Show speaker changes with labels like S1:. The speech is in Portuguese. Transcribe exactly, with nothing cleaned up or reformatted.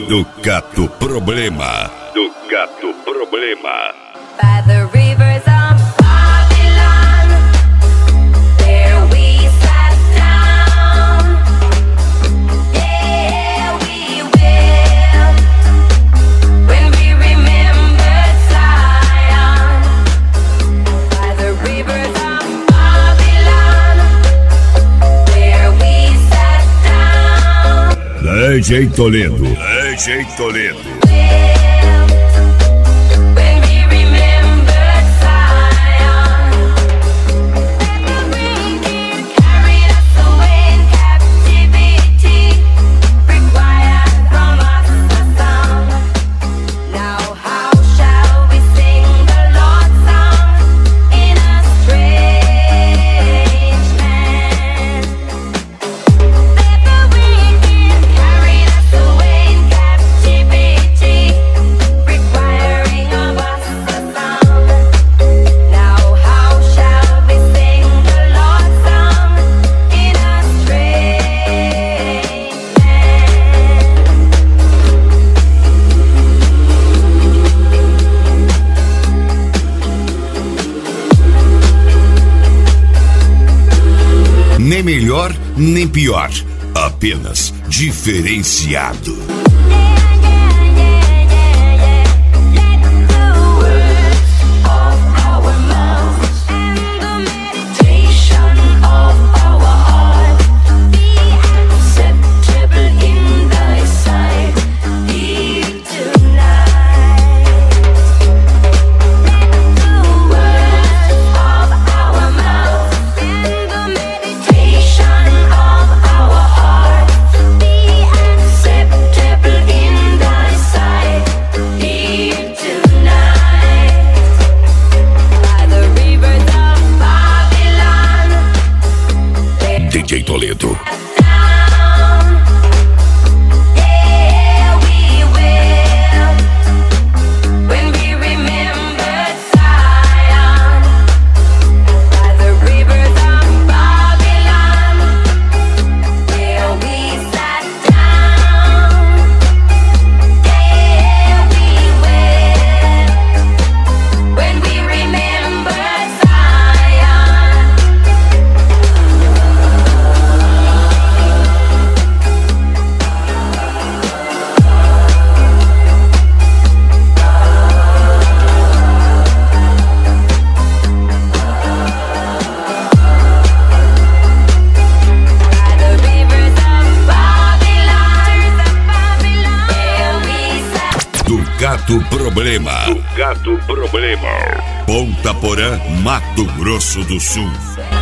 S1: do Gato Problema. Do Gato Problema.
S2: By the rivers of Babylon, there we sat down. Yeah, we will. When we remembered Zion. By the rivers of Babylon, there we sat down.
S1: D J Toledo. D J Toledo. Nem melhor, nem pior, apenas diferenciado. D J Toledo. Gato Problema. Do Gato Problema. Ponta Porã, Mato Grosso do Sul.